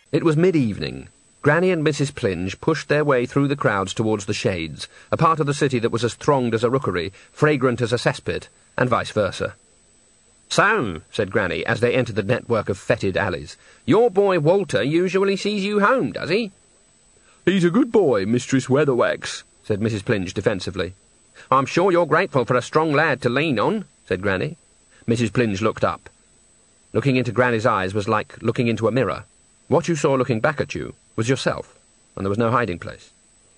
It was mid-evening. Granny and Mrs. Plinge pushed their way through the crowds towards the Shades, a part of the city that was as thronged as a rookery, fragrant as a cesspit, and vice versa. "So," said Granny, as they entered the network of fetid alleys, "your boy Walter usually sees you home, does he?" "He's a good boy, Mistress Weatherwax," said Mrs. Plinge defensively. "I'm sure you're grateful for a strong lad to lean on," said Granny. Mrs. Plinge looked up. Looking into Granny's eyes was like looking into a mirror. What you saw looking back at you was yourself, and there was no hiding place.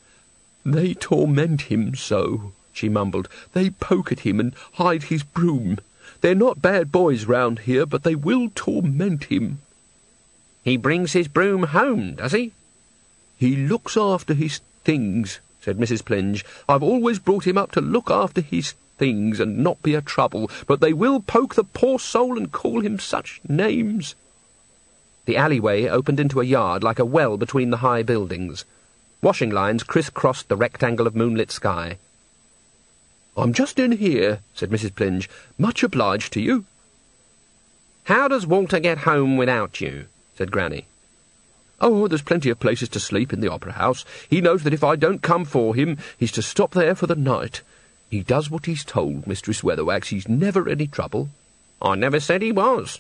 "They torment him so," she mumbled. "They poke at him and hide his broom. They're not bad boys round here, but they will torment him." "He brings his broom home, does he?" "He looks after his things," said Mrs. Plinge. "I've always brought him up to look after his things and not be a trouble, but they will poke the poor soul and call him such names." The alleyway opened into a yard like a well between the high buildings. Washing lines criss-crossed the rectangle of moonlit sky. "I'm just in here," said Mrs. Plinge. "Much obliged to you." "How does Walter get home without you?" said Granny. "Oh, there's plenty of places to sleep in the Opera House. He knows that if I don't come for him, he's to stop there for the night. He does what he's told, Mistress Weatherwax. He's never any trouble." "I never said he was."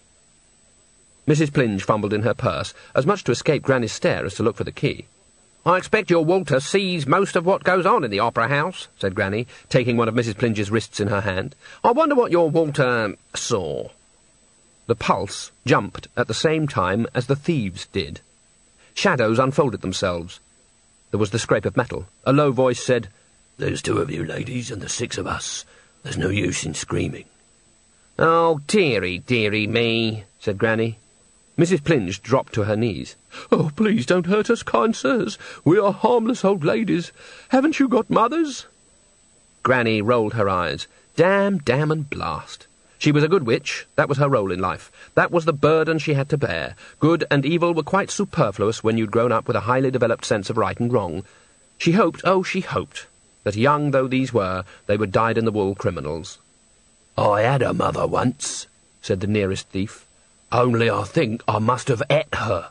Mrs. Plinge fumbled in her purse, as much to escape Granny's stare as to look for the key. "I expect your Walter sees most of what goes on in the Opera House," said Granny, taking one of Mrs. Plinge's wrists in her hand. "I wonder what your Walter saw." The pulse jumped at the same time as the thieves did. Shadows unfolded themselves. There was the scrape of metal. A low voice said, "There's 2 of you ladies and there's 6 of us. There's no use in screaming." "Oh, dearie, dearie me," said Granny. Mrs. Plinge dropped to her knees. "Oh, please don't hurt us, kind sirs. We are harmless old ladies. Haven't you got mothers?" Granny rolled her eyes. Damn, damn, and blast. She was a good witch. That was her role in life. That was the burden she had to bear. Good and evil were quite superfluous when you'd grown up with a highly developed sense of right and wrong. She hoped, oh, she hoped, that young though these were, they were dyed-in-the-wool criminals. "I had a mother once," said the nearest thief. "Only I think I must have ate her."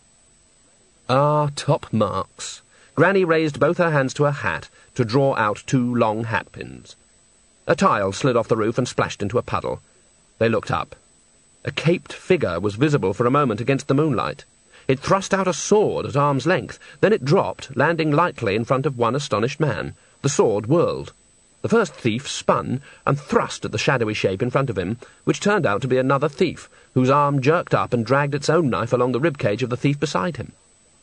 Ah, top marks. Granny raised both her hands to her hat to draw out 2 long hatpins. A tile slid off the roof and splashed into a puddle. They looked up. A caped figure was visible for a moment against the moonlight. It thrust out a sword at arm's length. Then it dropped, landing lightly in front of one astonished man. The sword whirled. The first thief spun and thrust at the shadowy shape in front of him, which turned out to be another thief, whose arm jerked up and dragged its own knife along the ribcage of the thief beside him.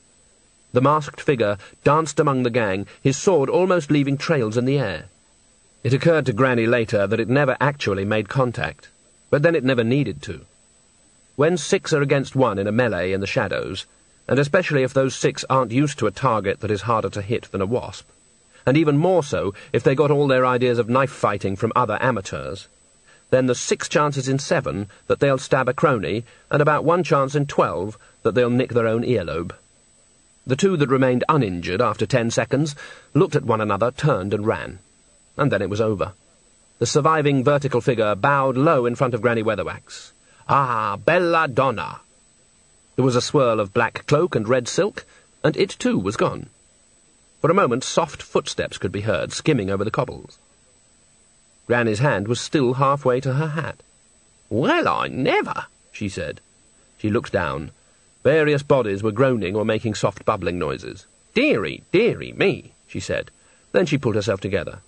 The masked figure danced among the gang, his sword almost leaving trails in the air. It occurred to Granny later that it never actually made contact, but then it never needed to. When 6 are against 1 in a melee in the shadows, and especially if those 6 aren't used to a target that is harder to hit than a wasp, and even more so if they got all their ideas of knife-fighting from other amateurs, then there's 6 chances in 7 that they'll stab a crony, and about 1 chance in 12 that they'll nick their own earlobe. The 2 that remained uninjured after 10 seconds looked at one another, turned and ran. And then it was over. The surviving vertical figure bowed low in front of Granny Weatherwax. "Ah, bella donna!" There was a swirl of black cloak and red silk, and it too was gone. For a moment soft footsteps could be heard, skimming over the cobbles. Granny's hand was still halfway to her hat. "Well, I never," she said. She looked down. Various bodies were groaning or making soft bubbling noises. "Dearie, dearie me," she said. Then she pulled herself together.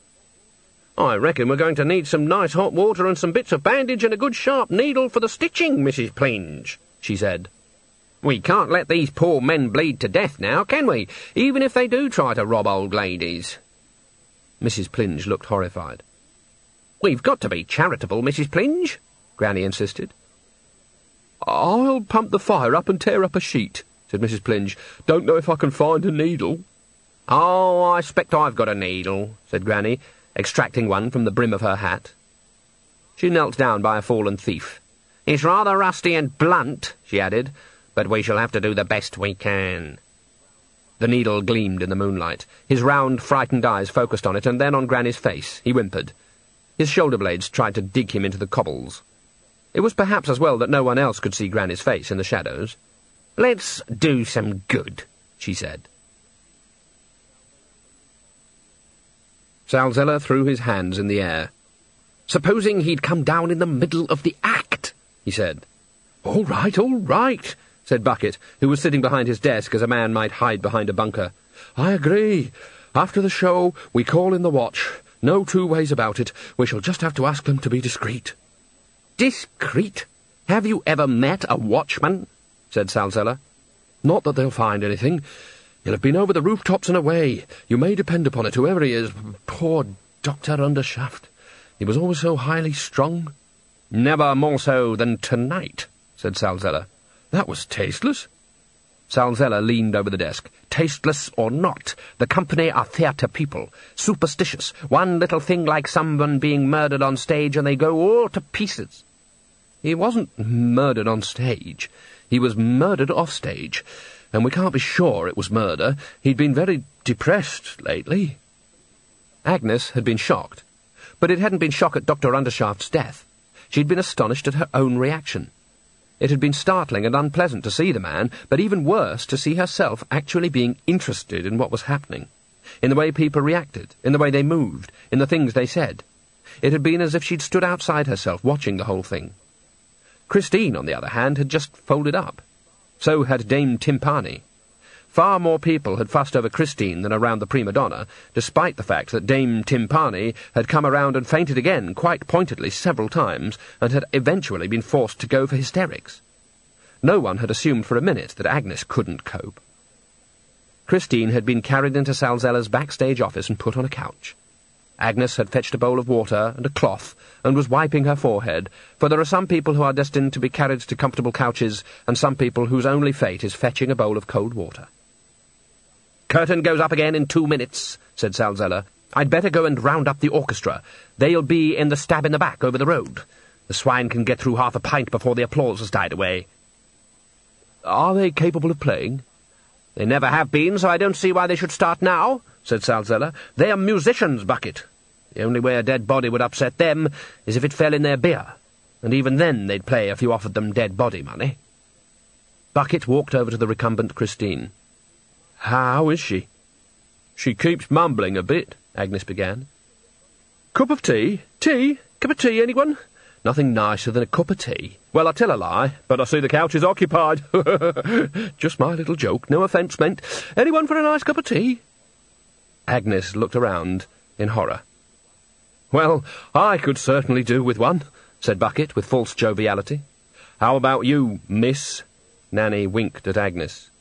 "I reckon we're going to need some nice hot water and some bits of bandage and a good sharp needle for the stitching, Mrs. Plinge," she said. "We can't let these poor men bleed to death now, can we, even if they do try to rob old ladies?" Mrs. Plinge looked horrified. "We've got to be charitable, Mrs. Plinge," Granny insisted. "I'll pump the fire up and tear up a sheet," said Mrs. Plinge. "Don't know if I can find a needle." "Oh, I expect I've got a needle," said Granny, extracting one from the brim of her hat. She knelt down by a fallen thief. "It's rather rusty and blunt," she added, "but we shall have to do the best we can." The needle gleamed in the moonlight. His round, frightened eyes focused on it, and then on Granny's face. He whimpered. His shoulder-blades tried to dig him into the cobbles. It was perhaps as well that no one else could see Granny's face in the shadows. Let's do some good, she said. Salzella threw his hands in the air. Supposing he'd come down in the middle of the act, he said. All right, said Bucket, who was sitting behind his desk as a man might hide behind a bunker. I agree. After the show, we call in the watch. No two ways about it. We shall just have to ask them to be discreet. Discreet? Have you ever met a watchman? Said Salzella. Not that they'll find anything. He'll have been over the rooftops and away. You may depend upon it, whoever he is. Poor Dr. Undershaft. He was always so highly strung. Never more so than tonight, said Salzella. That was tasteless. Salzella leaned over the desk. Tasteless or not, the company are theatre people. Superstitious. One little thing like someone being murdered on stage and they go all to pieces. He wasn't murdered on stage. He was murdered off stage. And we can't be sure it was murder. He'd been very depressed lately. Agnes had been shocked. But it hadn't been shock at Dr. Undershaft's death. She'd been astonished at her own reaction. It had been startling and unpleasant to see the man, but even worse to see herself actually being interested in what was happening, in the way people reacted, in the way they moved, in the things they said. It had been as if she'd stood outside herself, watching the whole thing. Christine, on the other hand, had just folded up. So had Dame Timpani. Far more people had fussed over Christine than around the prima donna, despite the fact that Dame Timpani had come around and fainted again, quite pointedly, several times, and had eventually been forced to go for hysterics. No one had assumed for a minute that Agnes couldn't cope. Christine had been carried into Salzella's backstage office and put on a couch. Agnes had fetched a bowl of water and a cloth and was wiping her forehead, for there are some people who are destined to be carried to comfortable couches and some people whose only fate is fetching a bowl of cold water. "Curtain goes up again in 2 minutes," said Salzella. "I'd better go and round up the orchestra. They'll be in the stab in the back over the road. The swine can get through half a pint before the applause has died away." "Are they capable of playing?" "They never have been, so I don't see why they should start now," said Salzella. "They are musicians, Bucket. The only way a dead body would upset them is if it fell in their beer, and even then they'd play if you offered them dead body money." Bucket walked over to the recumbent Christine. "How is she?" "She keeps mumbling a bit," Agnes began. "Cup of tea? Tea? Cup of tea, anyone? Nothing nicer than a cup of tea. Well, I tell a lie, but I see the couch is occupied." "Just my little joke, no offence meant. Anyone for a nice cup of tea?" Agnes looked around in horror. "Well, I could certainly do with one," said Bucket with false joviality. "How about you, miss?" Nanny winked at Agnes.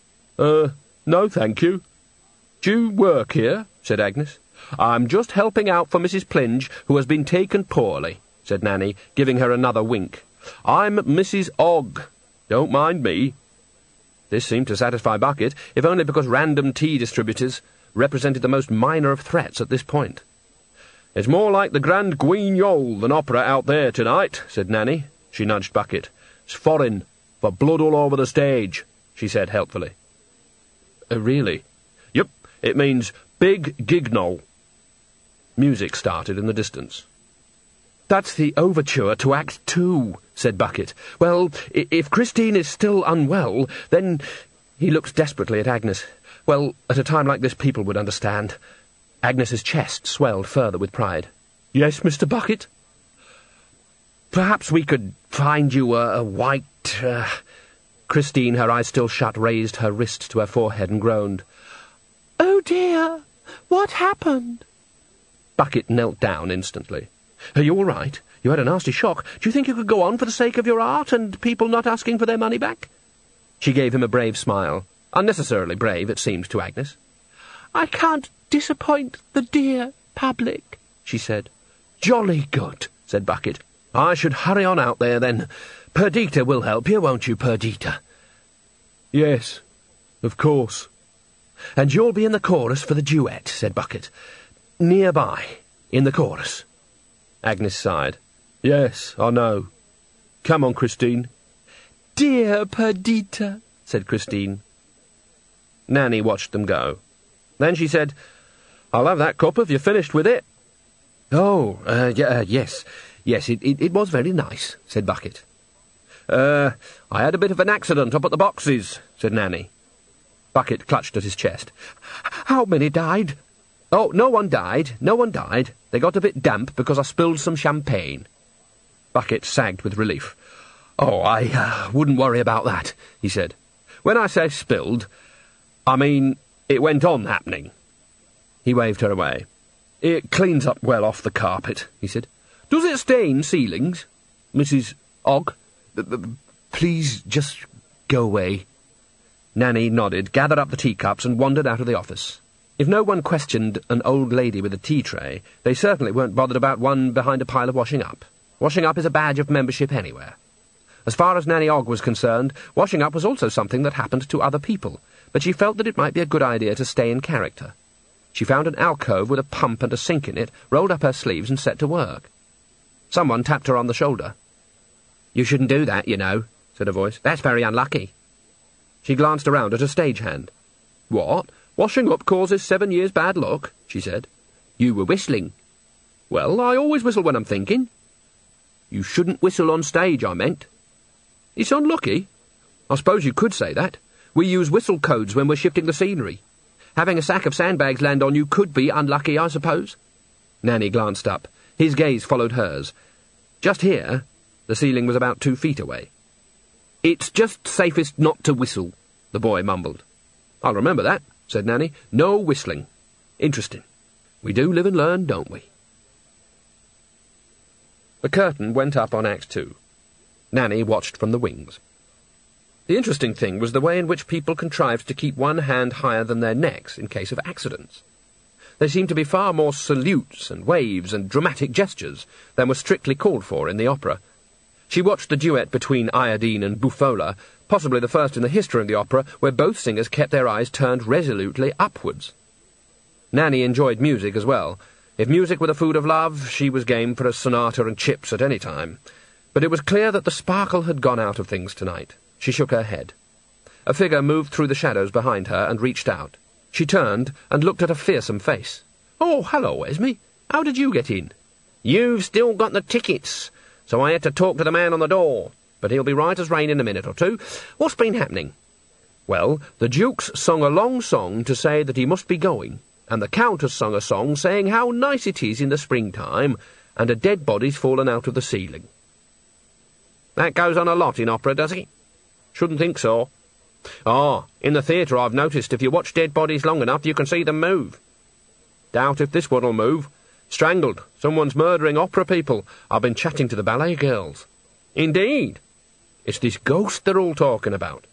No, thank you." "Do you work here?" said Agnes. "I'm just helping out for Mrs. Plinge, who has been taken poorly," said Nanny, giving her another wink. "I'm Mrs. Ogg. Don't mind me." This seemed to satisfy Bucket, if only because random tea distributors represented the most minor of threats at this point. "It's more like the Grand Guignol than opera out there tonight," said Nanny. She nudged Bucket. "It's foreign, for blood all over the stage," she said helpfully. Really? Yep, it means big gignol. Music started in the distance. "That's the overture to Act 2, said Bucket. "Well, if Christine is still unwell, then—" He looked desperately at Agnes. "Well, at a time like this people would understand." Agnes's chest swelled further with pride. "Yes, Mr. Bucket?" "Perhaps we could find you a white—" Christine, her eyes still shut, raised her wrist to her forehead and groaned. "Oh, dear! What happened?" Bucket knelt down instantly. "Are you all right? You had a nasty shock. Do you think you could go on for the sake of your art and people not asking for their money back?" She gave him a brave smile. Unnecessarily brave, it seemed to Agnes. "I can't disappoint the dear public," she said. "Jolly good," said Bucket. "I should hurry on out there, then. Perdita will help you, won't you, Perdita?" "Yes, of course." "And you'll be in the chorus for the duet," said Bucket. "Nearby, in the chorus." Agnes sighed. "Yes, I know. Come on, Christine." "Dear Perdita," said Christine. Nanny watched them go. Then she said, "I'll have that cup if you're finished with it." "Oh, yes. Yes, it was very nice," said Bucket. "I had a bit of an accident up at the boxes," said Nanny. Bucket clutched at his chest. "How many died?" "Oh, no one died. They got a bit damp because I spilled some champagne." Bucket sagged with relief. "Oh, I wouldn't worry about that," he said. "When I say spilled, I mean it went on happening." He waved her away. "It cleans up well off the carpet," he said. "Does it stain ceilings, Mrs. Ogg?" "Please just go away." Nanny nodded, gathered up the teacups, and wandered out of the office. If no one questioned an old lady with a tea tray, they certainly weren't bothered about one behind a pile of washing up. Washing up is a badge of membership anywhere. As far as Nanny Ogg was concerned, washing up was also something that happened to other people, but she felt that it might be a good idea to stay in character. She found an alcove with a pump and a sink in it, rolled up her sleeves and set to work. Someone tapped her on the shoulder. "You shouldn't do that, you know," said a voice. "That's very unlucky." She glanced around at a stagehand. "What? Washing up causes 7 years bad luck?" she said. "You were whistling." "Well, I always whistle when I'm thinking." "You shouldn't whistle on stage, I meant." "It's unlucky? I suppose you could say that. We use whistle codes when we're shifting the scenery. Having a sack of sandbags land on you could be unlucky, I suppose." Nanny glanced up. His gaze followed hers. Just here, the ceiling was about 2 feet away. "It's just safest not to whistle," the boy mumbled. "I'll remember that," said Nanny. "No whistling. Interesting. We do live and learn, don't we?" The curtain went up on Act 2. Nanny watched from the wings. The interesting thing was the way in which people contrived to keep one hand higher than their necks in case of accidents. There seemed to be far more salutes and waves and dramatic gestures than were strictly called for in the opera. She watched the duet between Iodine and Buffola, possibly the first in the history of the opera, where both singers kept their eyes turned resolutely upwards. Nanny enjoyed music as well. If music were the food of love, she was game for a sonata and chips at any time. But it was clear that the sparkle had gone out of things tonight. She shook her head. A figure moved through the shadows behind her and reached out. She turned and looked at a fearsome face. "Oh, hello, Esme. How did you get in?" "You've still got the tickets, so I had to talk to the man on the door. But he'll be right as rain in a minute or two. What's been happening?" "Well, the Duke's sung a long song to say that he must be going, and the Countess sung a song saying how nice it is in the springtime, and a dead body's fallen out of the ceiling." "That goes on a lot in opera, does it?" "Shouldn't think so." "Ah, in the theatre I've noticed if you watch dead bodies long enough you can see them move." "Doubt if this one'll move. Strangled. Someone's murdering opera people. I've been chatting to the ballet girls." "Indeed?" "It's this ghost they're all talking about."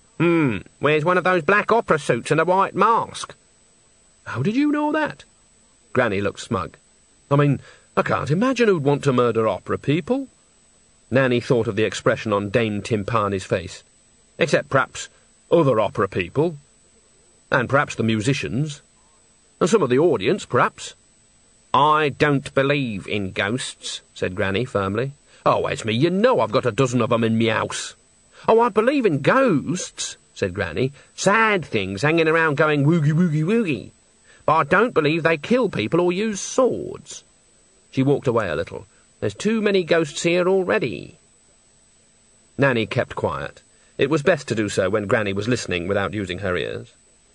Wears one of those black opera suits and a white mask." "How did you know that?" Granny looked smug. "I mean, I can't imagine who'd want to murder opera people." Nanny thought of the expression on Dame Timpani's face. "Except perhaps other opera people. And perhaps the musicians. And some of the audience, perhaps." "I don't believe in ghosts," said Granny firmly. "Oh, Esme, you know I've got a dozen of 'em in me house." "Oh, I believe in ghosts," said Granny. "Sad things hanging around going woogie, woogie, woogie. But I don't believe they kill people or use swords." She walked away a little. "There's too many ghosts here already." Nanny kept quiet. It was best to do so when Granny was listening without using her ears.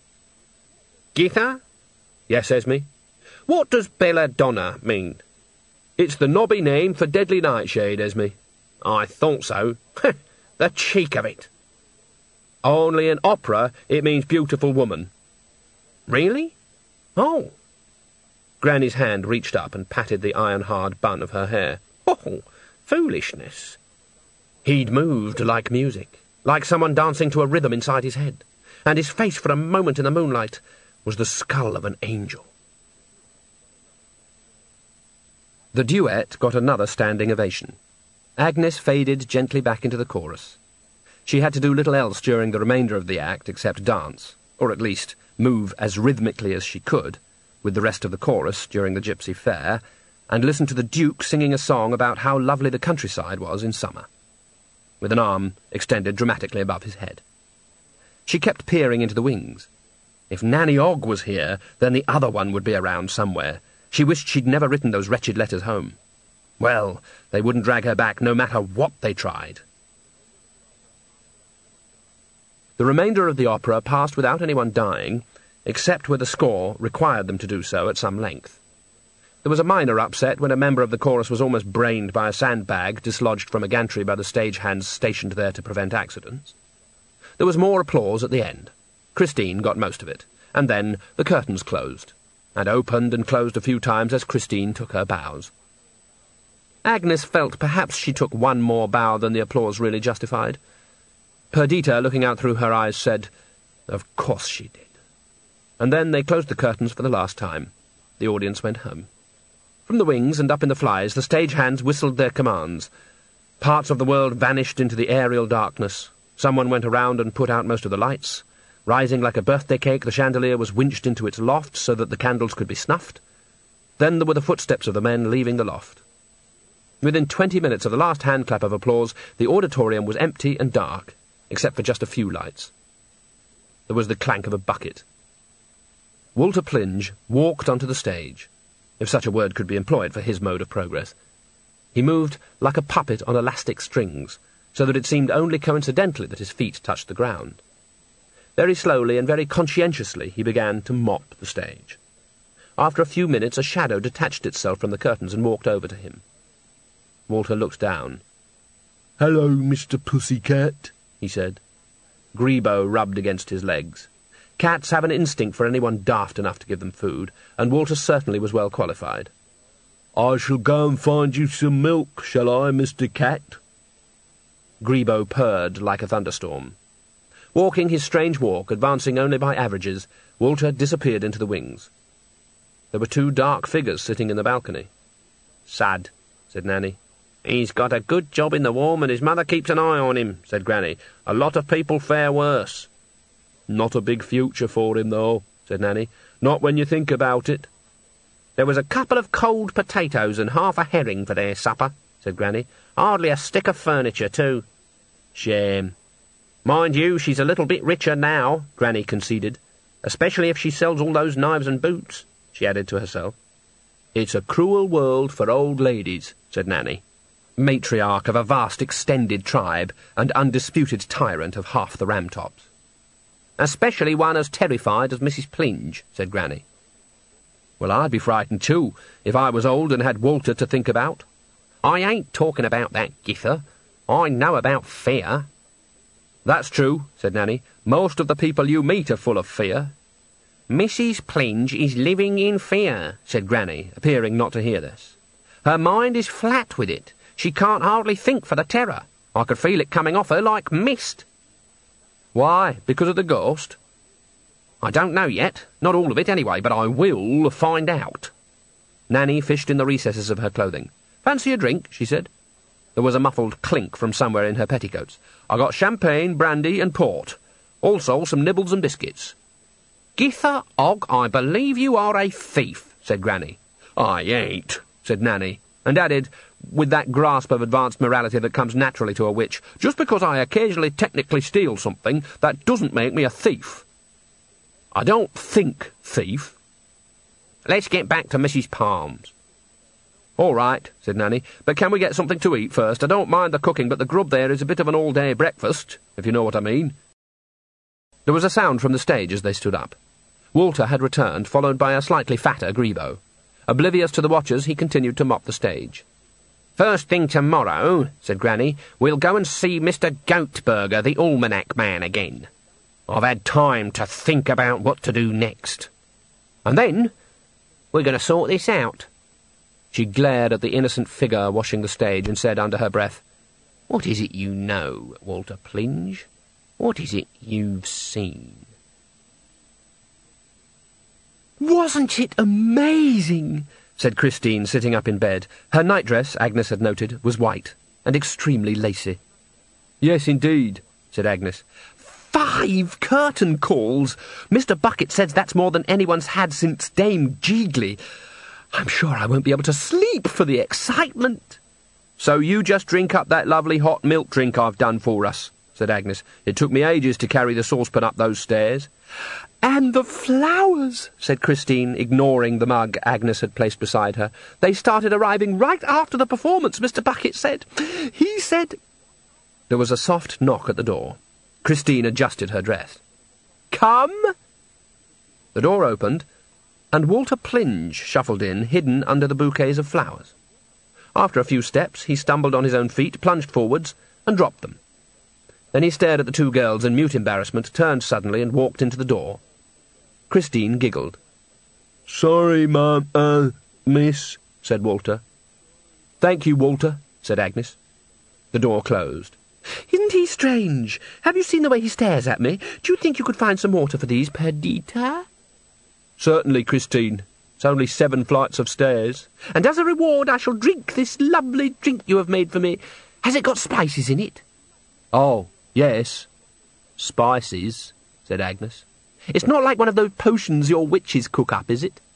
"Githa?" "Yes, Esme?" "What does belladonna mean?" "It's the nobby name for deadly nightshade, Esme." "I thought so. The cheek of it." "Only in opera it means beautiful woman." "Really? Oh." Granny's hand reached up and patted the iron-hard bun of her hair. "Oh, foolishness." He'd moved like music, like someone dancing to a rhythm inside his head, and his face for a moment in the moonlight was the skull of an angel. The duet got another standing ovation. Agnes faded gently back into the chorus. She had to do little else during the remainder of the act except dance, or at least move as rhythmically as she could, with the rest of the chorus during the Gypsy Fair, and listen to the Duke singing a song about how lovely the countryside was in summer, with an arm extended dramatically above his head. She kept peering into the wings. If Nanny Ogg was here, then the other one would be around somewhere. She wished she'd never written those wretched letters home. Well, they wouldn't drag her back no matter what they tried. The remainder of the opera passed without anyone dying, except where the score required them to do so at some length. There was a minor upset when a member of the chorus was almost brained by a sandbag dislodged from a gantry by the stagehands stationed there to prevent accidents. There was more applause at the end. Christine got most of it, and then the curtains closed, and opened and closed a few times as Christine took her bows. Agnes felt perhaps she took one more bow than the applause really justified. Perdita, looking out through her eyes, said, "Of course she did." And then they closed the curtains for the last time. The audience went home. From the wings and up in the flies, the stagehands whistled their commands. Parts of the world vanished into the aerial darkness. Someone went around and put out most of the lights. Rising like a birthday cake, the chandelier was winched into its loft so that the candles could be snuffed. Then there were the footsteps of the men leaving the loft. Within 20 minutes of the last handclap of applause, the auditorium was empty and dark, except for just a few lights. There was the clank of a bucket. Walter Plynge walked onto the stage, if such a word could be employed for his mode of progress. He moved like a puppet on elastic strings, so that it seemed only coincidentally that his feet touched the ground. Very slowly and very conscientiously he began to mop the stage. After a few minutes a shadow detached itself from the curtains and walked over to him. Walter looked down. "Hello, Mr. Pussycat," he said. Grebo rubbed against his legs. Cats have an instinct for anyone daft enough to give them food, and Walter certainly was well qualified. "I shall go and find you some milk, shall I, Mr. Cat?" Grebo purred like a thunderstorm. Walking his strange walk, advancing only by averages, Walter disappeared into the wings. There were two dark figures sitting in the balcony. "Sad," said Nanny. "He's got a good job in the warm, and his mother keeps an eye on him," said Granny. "A lot of people fare worse." "Not a big future for him, though," said Nanny. "Not when you think about it." "There was a couple of cold potatoes and half a herring for their supper," said Granny. "Hardly a stick of furniture, too." "Shame." "Mind you, she's a little bit richer now," Granny conceded. "Especially if she sells all those knives and boots," she added to herself. "It's a cruel world for old ladies," said Nanny, matriarch of a vast extended tribe and undisputed tyrant of half the Ramtops. "Especially one as terrified as Mrs. Plynge," said Granny. "Well, I'd be frightened too, if I was old and had Walter to think about." "I ain't talking about that, Gither. I know about fear." "That's true," said Nanny. "Most of the people you meet are full of fear." "Mrs. Plynge is living in fear," said Granny, appearing not to hear this. "Her mind is flat with it. She can't hardly think for the terror. I could feel it coming off her like mist." "Why? Because of the ghost?" "I don't know yet. Not all of it, anyway, but I will find out." Nanny fished in the recesses of her clothing. "Fancy a drink?" she said. There was a muffled clink from somewhere in her petticoats. "I got champagne, brandy, and port. Also some nibbles and biscuits." "Gither Og, I believe you are a thief," said Granny. "I ain't," said Nanny, and added, with that grasp of advanced morality that comes naturally to a witch, "Just because I occasionally technically steal something, that doesn't make me a thief." "I don't think thief." "Let's get back to Mrs. Palm's." "All right," said Nanny, "but can we get something to eat first? I don't mind the cooking, but the grub there is a bit of an all-day breakfast, if you know what I mean." There was a sound from the stage as they stood up. Walter had returned, followed by a slightly fatter Grebo. Oblivious to the watchers, he continued to mop the stage. "First thing tomorrow," said Granny, "we'll go and see Mr. Goatburger, the almanac man, again. I've had time to think about what to do next. And then we're going to sort this out." She glared at the innocent figure washing the stage and said under her breath, "What is it you know, Walter Plynge? What is it you've seen?" "Wasn't it amazing?" said Christine, sitting up in bed. Her nightdress, Agnes had noted, was white and extremely lacy. "Yes, indeed," said Agnes. 5 curtain calls! Mr. Bucket says that's more than anyone's had since Dame Jeegly. I'm sure I won't be able to sleep for the excitement." "So you just drink up that lovely hot milk drink I've done for us," said Agnes. "It took me ages to carry the saucepan up those stairs." "And the flowers," said Christine, ignoring the mug Agnes had placed beside her. "They started arriving right after the performance, Mr. Bucket said. He said—" There was a soft knock at the door. Christine adjusted her dress. "Come!" The door opened, and Walter Plinge shuffled in, hidden under the bouquets of flowers. After a few steps, he stumbled on his own feet, plunged forwards, and dropped them. Then he stared at the two girls in mute embarrassment, turned suddenly, and walked into the door. Christine giggled. "Sorry, miss," said Walter. "Thank you, Walter," said Agnes. The door closed. "Isn't he strange? Have you seen the way he stares at me? Do you think you could find some water for these, Perdita?" "Certainly, Christine. It's only 7 flights of stairs." "And as a reward I shall drink this lovely drink you have made for me. Has it got spices in it?" "Oh, yes. Spices," said Agnes. "It's not like one of those potions your witches cook up, is it?"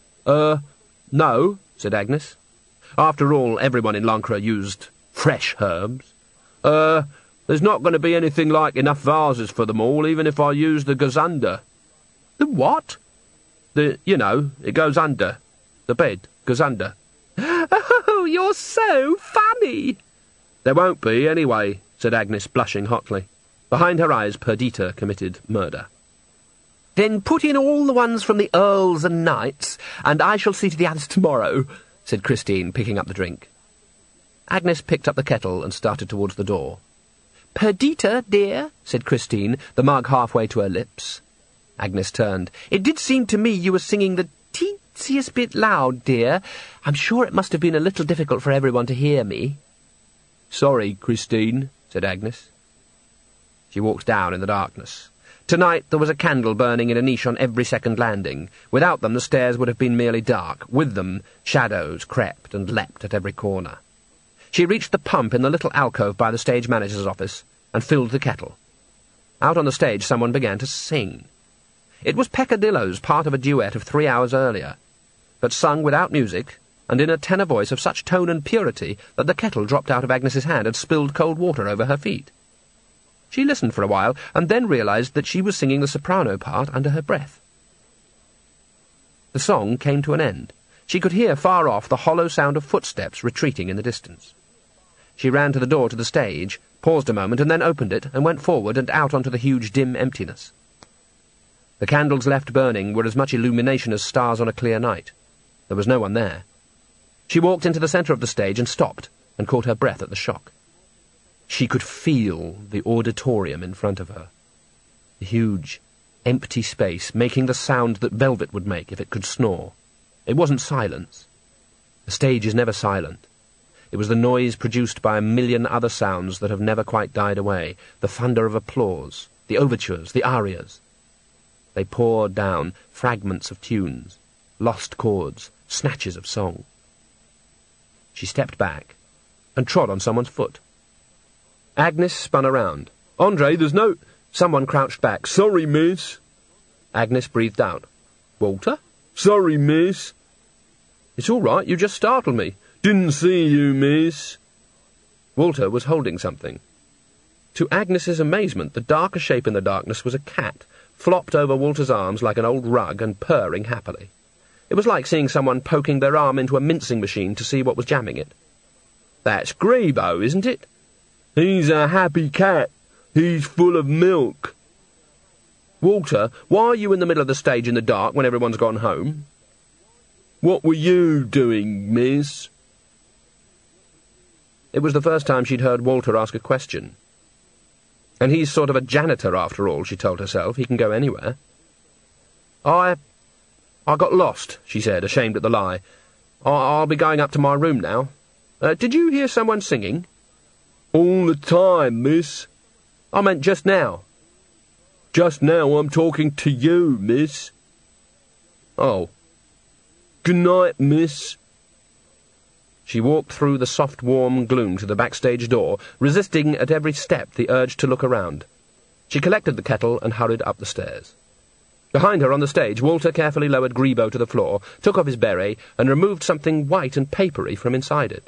No," said Agnes. After all, everyone in Lancre used fresh herbs. There's not going to be anything like enough vases for them all, even if I use the gazunder." "The what?" It goes under. The bed goes under." "Oh, you're so funny!" "There won't be, anyway," said Agnes, blushing hotly. Behind her eyes, Perdita committed murder. "Then put in all the ones from the earls and knights, and I shall see to the others tomorrow," said Christine, picking up the drink. Agnes picked up the kettle and started towards the door. "Perdita, dear," said Christine, the mug halfway to her lips. Agnes turned. "It did seem to me you were singing the teetsiest bit loud, dear. I'm sure it must have been a little difficult for everyone to hear me." "Sorry, Christine," said Agnes. She walked down in the darkness. Tonight there was a candle burning in a niche on every second landing. Without them the stairs would have been merely dark. With them shadows crept and leapt at every corner. She reached the pump in the little alcove by the stage manager's office and filled the kettle. Out on the stage someone began to sing. It was Peccadillo's part of a duet of 3 hours earlier, but sung without music and in a tenor voice of such tone and purity that the kettle dropped out of Agnes's hand and spilled cold water over her feet. She listened for a while and then realized that she was singing the soprano part under her breath. The song came to an end. She could hear far off the hollow sound of footsteps retreating in the distance. She ran to the door to the stage, paused a moment, and then opened it and went forward and out onto the huge dim emptiness. The candles left burning were as much illumination as stars on a clear night. There was no one there. She walked into the centre of the stage and stopped, and caught her breath at the shock. She could feel the auditorium in front of her. The huge, empty space, making the sound that velvet would make if it could snore. It wasn't silence. The stage is never silent. It was the noise produced by a million other sounds that have never quite died away, the thunder of applause, the overtures, the arias. They poured down, fragments of tunes, lost chords, snatches of song. She stepped back and trod on someone's foot. Agnes spun around. "Andre, there's no—" Someone crouched back. "Sorry, miss." Agnes breathed out. "Walter?" "Sorry, miss." "It's all right, you just startled me." "Didn't see you, miss." Walter was holding something. To Agnes's amazement, the darker shape in the darkness was a cat, flopped over Walter's arms like an old rug and purring happily. It was like seeing someone poking their arm into a mincing machine to see what was jamming it. "That's Grebo, isn't it?" "He's a happy cat. He's full of milk." "Walter, why are you in the middle of the stage in the dark when everyone's gone home?" "What were you doing, miss?" It was the first time she'd heard Walter ask a question. And he's sort of a janitor, after all, she told herself. He can go anywhere. I got lost," she said, ashamed at the lie. I'll be going up to my room now. Did you hear someone singing?" "All the time, miss." "I meant just now." "Just now I'm talking to you, miss." "Oh." "Good night, miss." She walked through the soft, warm gloom to the backstage door, resisting at every step the urge to look around. She collected the kettle and hurried up the stairs. Behind her on the stage, Walter carefully lowered Grebo to the floor, took off his beret, and removed something white and papery from inside it.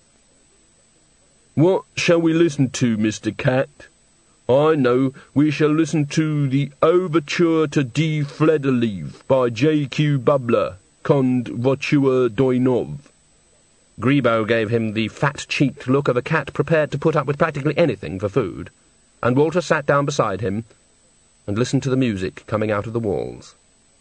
"What shall we listen to, Mr. Cat?" "I know, we shall listen to the Overture to D. Flederleaf by J.Q. Bubler, Cond Voiture Doinov." Grebo gave him the fat-cheeked look of a cat prepared to put up with practically anything for food. and Walter sat down beside him and listened to the music coming out of the walls.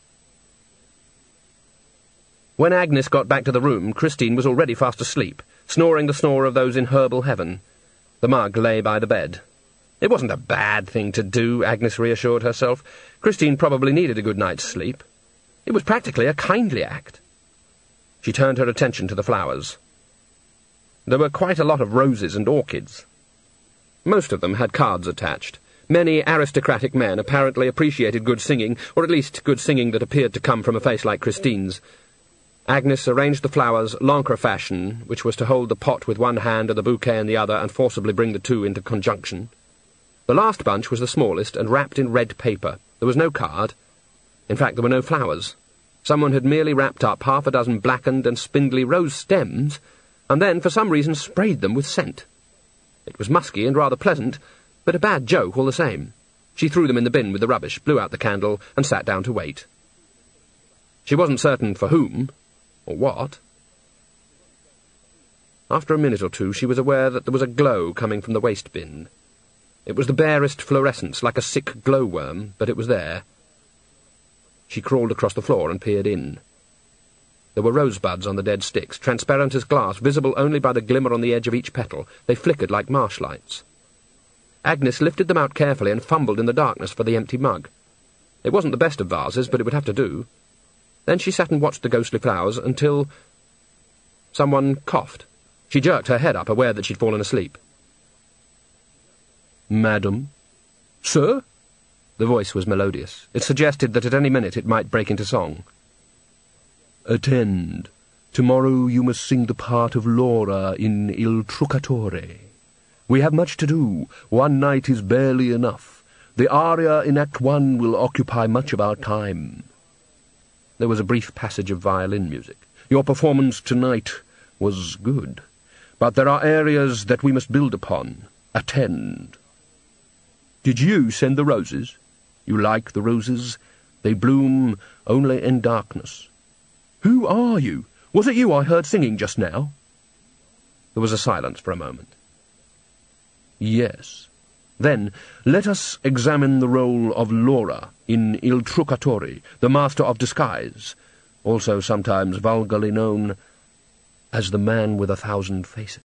When Agnes got back to the room, Christine was already fast asleep, snoring the snore of those in herbal heaven. The mug lay by the bed. It wasn't a bad thing to do, Agnes reassured herself. Christine probably needed a good night's sleep. It was practically a kindly act. She turned her attention to the flowers. There were quite a lot of roses and orchids. Most of them had cards attached. Many aristocratic men apparently appreciated good singing, or at least good singing that appeared to come from a face like Christine's. Agnes arranged the flowers Lancre fashion, which was to hold the pot with one hand and the bouquet in the other and forcibly bring the two into conjunction. The last bunch was the smallest and wrapped in red paper. There was no card. In fact, there were no flowers. Someone had merely wrapped up half a dozen blackened and spindly rose stems, and then, for some reason, sprayed them with scent. It was musky and rather pleasant, but a bad joke all the same. She threw them in the bin with the rubbish, blew out the candle, and sat down to wait. She wasn't certain for whom, or what. After a minute or two, she was aware that there was a glow coming from the waste bin. It was the barest fluorescence, like a sick glowworm, but it was there. She crawled across the floor and peered in. There were rosebuds on the dead sticks, transparent as glass, visible only by the glimmer on the edge of each petal. They flickered like marsh lights. Agnes lifted them out carefully and fumbled in the darkness for the empty mug. It wasn't the best of vases, but it would have to do. Then she sat and watched the ghostly flowers until someone coughed. She jerked her head up, aware that she'd fallen asleep. "Madam?" "Sir?" The voice was melodious. It suggested that at any minute it might break into song. "Attend. Tomorrow you must sing the part of Laura in Il Truccatore. We have much to do. One night is barely enough. The aria in Act 1 will occupy much of our time." There was a brief passage of violin music. "Your performance tonight was good, but there are areas that we must build upon. Attend." "Did you send the roses?" "You like the roses? They bloom only in darkness." "Who are you? Was it you I heard singing just now?" There was a silence for a moment. "Yes. Then let us examine the role of Laura in Il Truccatore, the master of disguise, also sometimes vulgarly known as the man with 1,000 faces."